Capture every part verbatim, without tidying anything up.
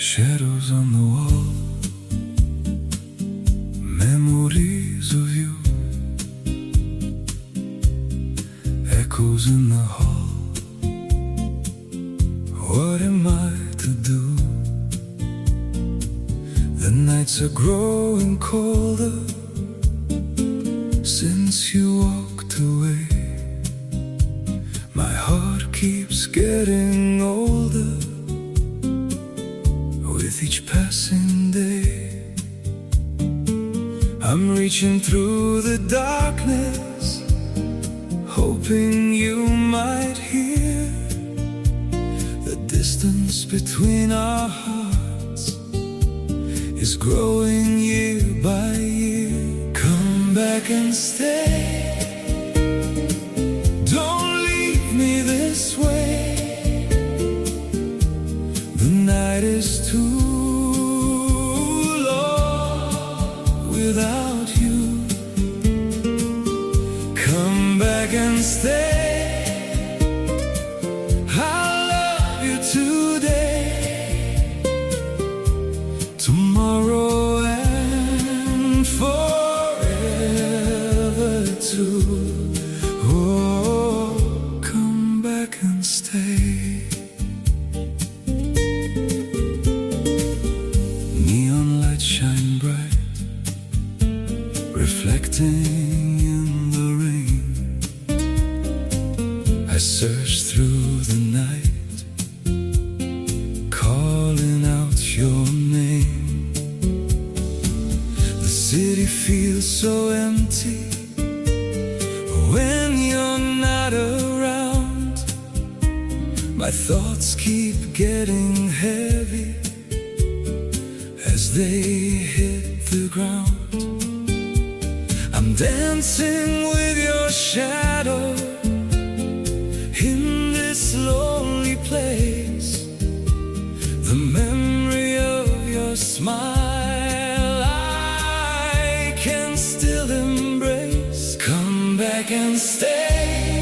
Shadows on the wall, memories of you, echoes in the hall. What am I to do? The nights are growing colder since you walked away. My heart keeps getting older with each passing day. I'm reaching through the darkness, hoping you might hear. The distance between our hearts is growing year by year. Come back and stay. Don't leave me this way. The night is too long without you. Come back and stay. I love you today, tomorrow and forever too. Oh, come back and stay. Neon lights shine bright, reflecting in the rain. I search through the night, calling out your name. The city feels so empty when you're not around. My thoughts keep getting heavy as they hit the ground. I'm dancing with your shadow in this lonely place. The memory of your smile I can still embrace. Come back and stay.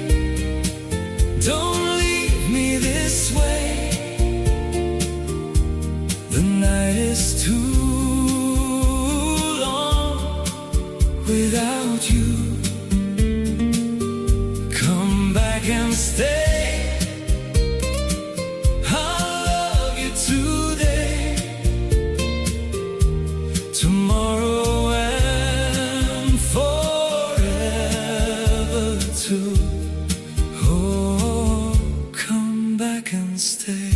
Don't leave me this way. The night is too long without you. Come back and stay. I love you today, tomorrow and forever too. Oh, come back and stay.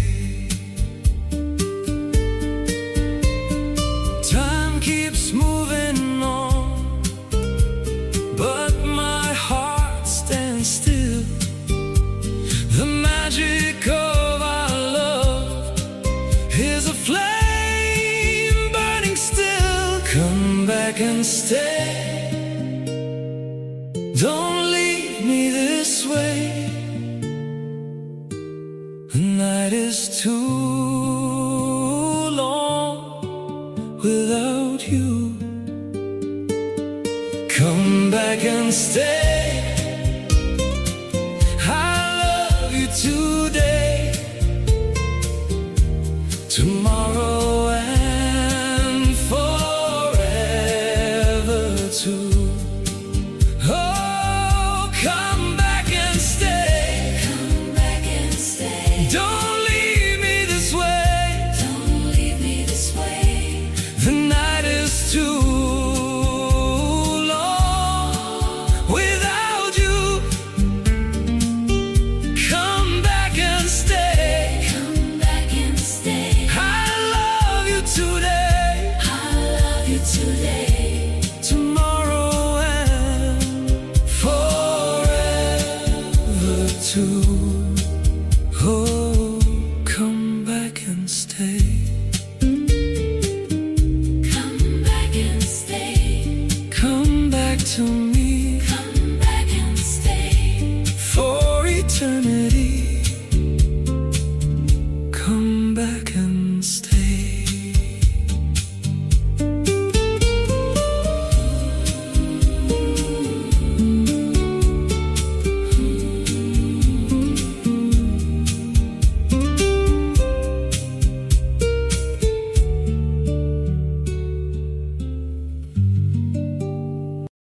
Time keeps moving on, but my heart stands still. The magic of our love is a flame burning still. Come back and stay. Don't leave me this way. The night is too long without you. Come back and stay. I love you today, tomorrow and forever too. Oh, come back and stay. Come back and stay. Don't